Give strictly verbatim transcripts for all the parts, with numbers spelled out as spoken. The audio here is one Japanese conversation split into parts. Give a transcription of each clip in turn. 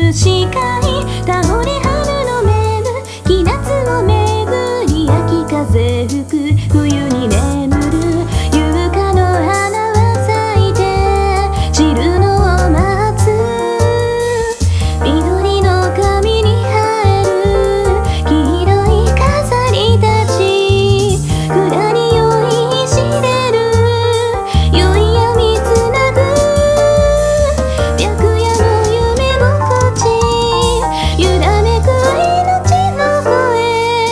る視界、倒れ春の巡り夏の巡り、秋風吹く冬に眠る優香の花は咲いて散るのを待つ、緑の髪に生える黄色い飾りたち、蔵に酔いしれる酔い闇つなぐ白夜の夢心地、揺らめく命の声。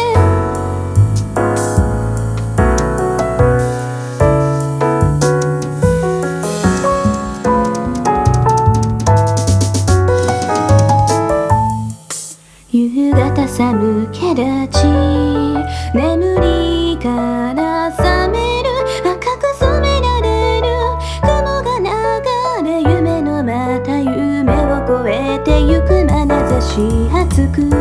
夕方寒気立ち、眠りから覚める赤く染められる雲が流れ、夢のまた夢を越えてゆく眼差し熱く